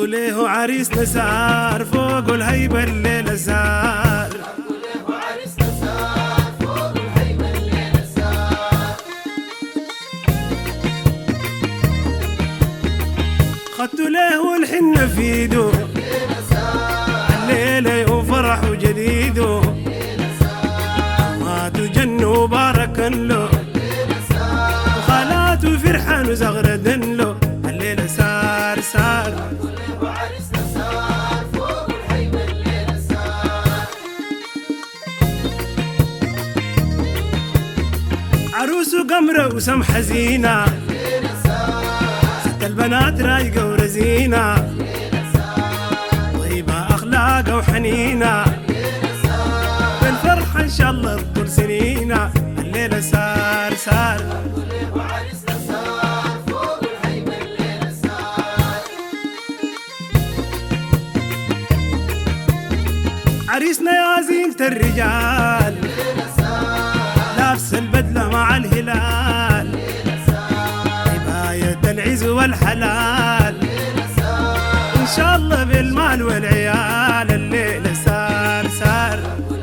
ليه عريسنا سار فوق الهيبة الليلة سار. خدت له والحنة في ايده الليلة يوم فرح وجديده ما تجنوا باركا له وخالاته فرحان وزغردن له الليلة سار سار. عروسه قمرة وسمحة زينة ست البنات رايقة ورزينة طيبة أخلاقها وحنينة بالفرحة إن شاء الله طول سنينة الليلة سار سار. عريسنا يا زينة الرجال لابس البدلة مع الهلال حباية العز والحلال إن شاء الله بالمال والعيال الليلة سار سار.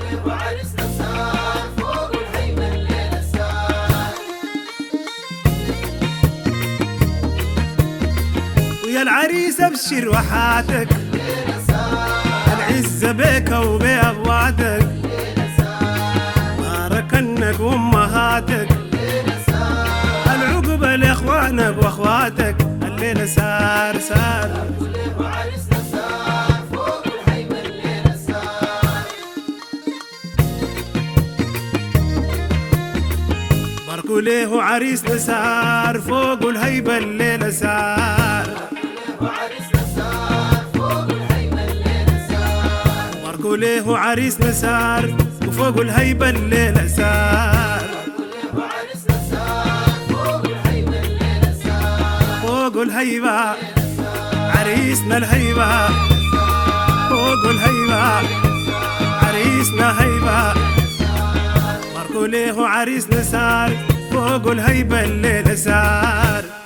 ويا العريس ابشر وحاتك العزة بيك وبأبواتك باركنك وامهاتك العقبة لاخوانك واخواتك الليلة سار سار. باركوا ليه عريسنا سار فوق الهيبة الليلة سار. باركوا ليه عريسنا سار وفوق الهيبة الليلة سار. فوق الهيبة عريسنا الهيبة فوق الهيبة عريسنا هيبة. باركوا ليه عريسنا سار فوق الهيبة الليلة سار.